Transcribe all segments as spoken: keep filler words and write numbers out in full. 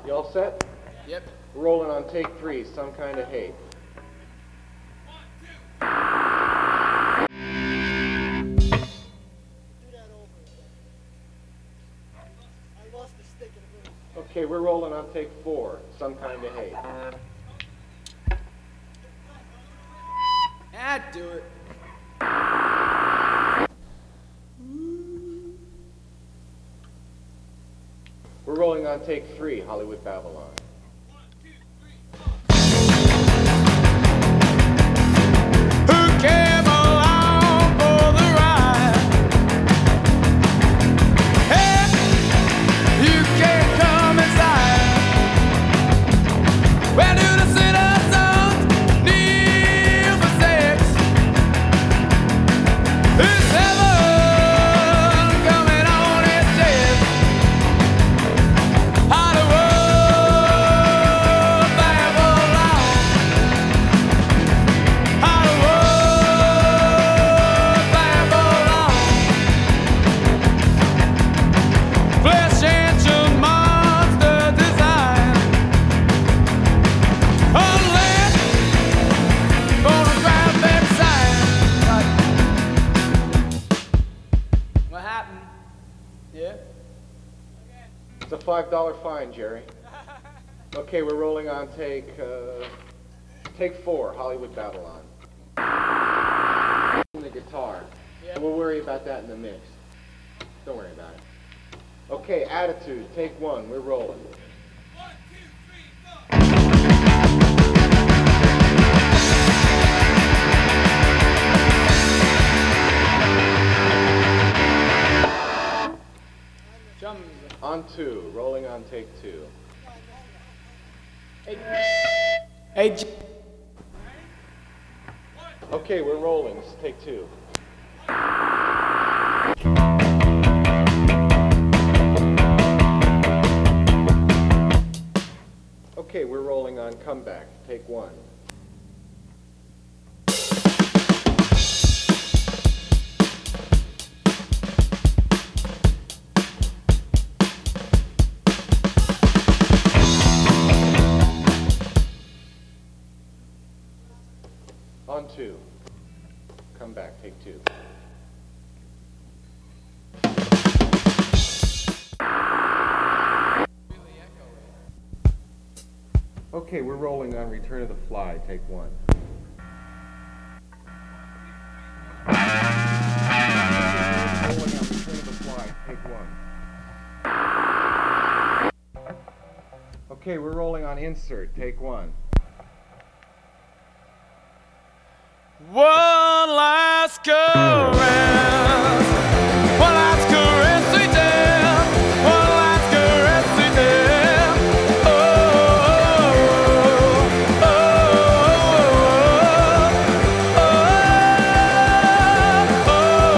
You all set? Yep. We're rolling on take three, Some Kind of Hate. Okay, we're rolling on take four, Some Kind of Hate. Ah, do it. We're rolling on take three, Hollywood Babylon. Who came along for the ride? Hey, you can't come inside. Where do the citizens kneel for sex? Is heaven coming on its chest? Hollywood Babylon. Hollywood Babylon. Flesh ancient monster design. Unlit photographic sign. What happened? Yeah? It's a five dollar fine, Jerry. Okay, we're rolling on take, uh, take four, Hollywood Babylon. The guitar. Yep. We'll worry about that in the mix. Don't worry about it. Okay, attitude, take one, we're rolling. Drum. On two, rolling on take two. Hey. Hey. J- Okay, we're rolling, this is take two. Okay, we're rolling on comeback, take one. On two. Come back, take two. Okay, we're rolling on Return of the Fly, take one. Rolling on Return of the Fly, take one. Okay, we're rolling on Insert, take one. One last caress, one last caress we did, one last caress we did. Oh, oh, oh, oh,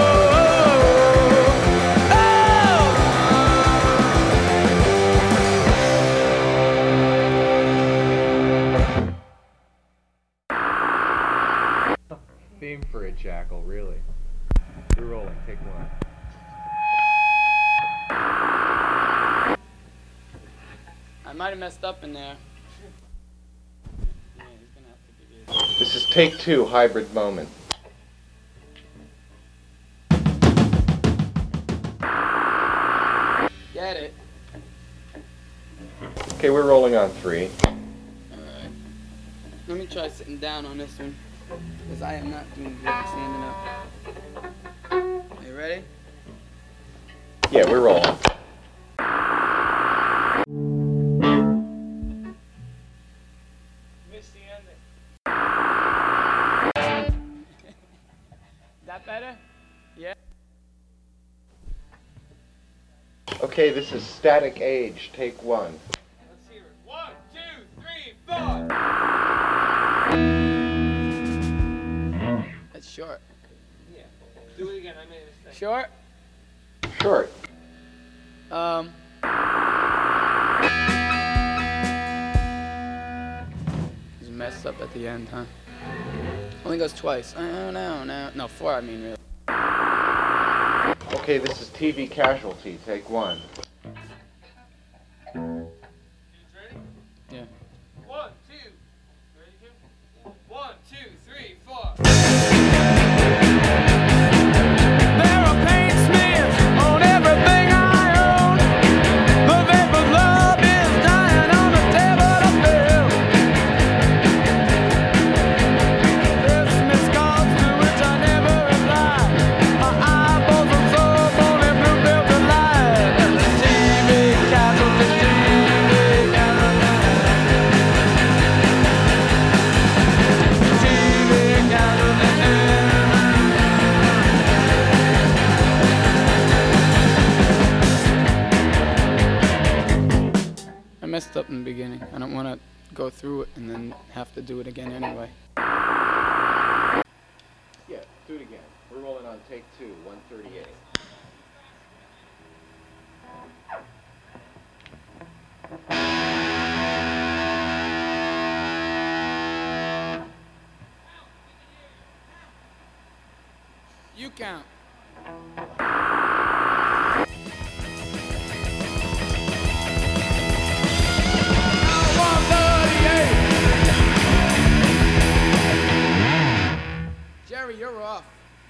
Theme for a jackal, really. We're rolling, take one. I might have messed up in there. Yeah, he's gonna have to be good. This is take two, Hybrid Moment. Get it? Okay, we're rolling on three. Alright. Let me try sitting down on this one. Because I am not doing good at standing up. Are you ready? Yeah, we're rolling. Missed the ending. That better? Yeah? Okay, this is Static Age, take one. Let's hear it. One, two, three, four! That's short. Yeah. Do it again. I made a mistake. Short? Short. Um. Just messed up at the end, huh? Only goes twice. Oh, no, no. No, four, I mean, really. Okay, this is T V Casualty, take one. Ready? go through it and then have to do it again anyway. Yeah, do it again. We're rolling on take two, one thirty-eight. You count. Jerry, you're off.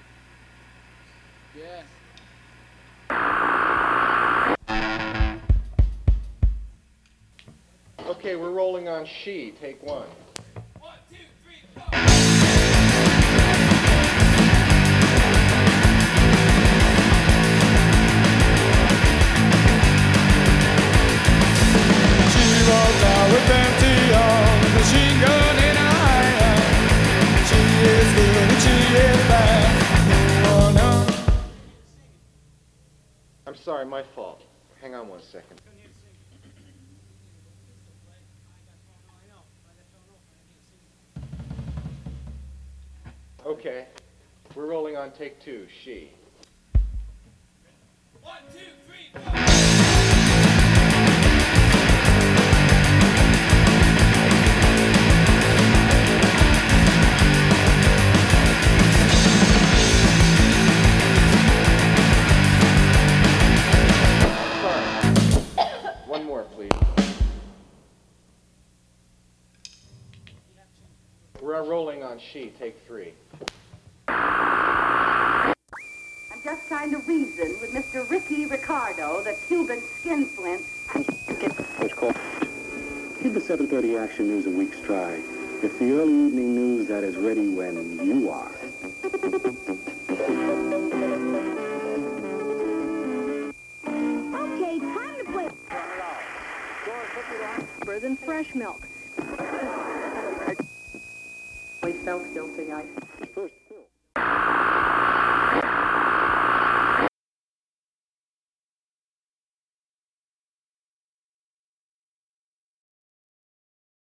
Yeah. Okay, we're rolling on she, take one. One, two, three, go! She walks out with empty arms, machine gun in her hand. She is good and she is bad. Oh, no. I'm sorry, my fault. Hang on one second. Okay, we're rolling on take two, she. One, two, three, go! Sorry. One more, please. We're rolling on she, take three. I'm just trying to reason with Mister Ricky Ricardo, the Cuban skinflint. First call. Give the seven thirty Action News a week's try. It's the early evening news that is ready when you are. Okay, time to play. Cheaper than fresh milk. We felt guilty, I... First.